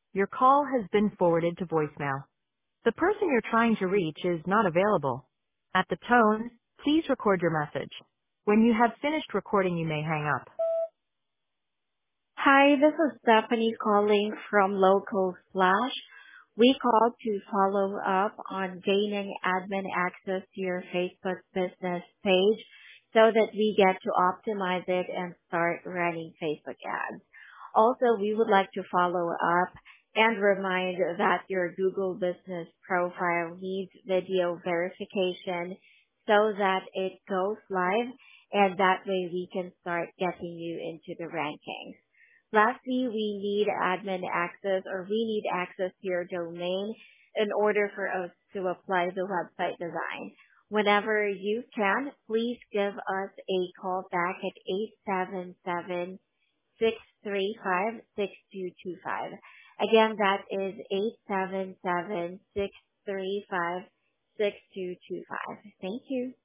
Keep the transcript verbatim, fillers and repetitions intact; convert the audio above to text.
Your call has been forwarded to voicemail. The person you're trying to reach is not available. At the tone, please record your message. When you have finished recording, you may hang up. Hi, this is Stephanie calling from Local Flash. We called to follow up on gaining admin access to your Facebook business page so that we get to optimize it and start running Facebook ads. Also, we would like to follow up and remind that your Google business profile needs video verification so that it goes live, and that way we can start getting you into the rankings. Lastly, we need admin access, or we need access to your domain in order for us to apply the website design. Whenever you can, please give us a call back at eight seven seven, six three five, six two two five. Again, that is eight seven seven, six three five, six two two five. Thank you.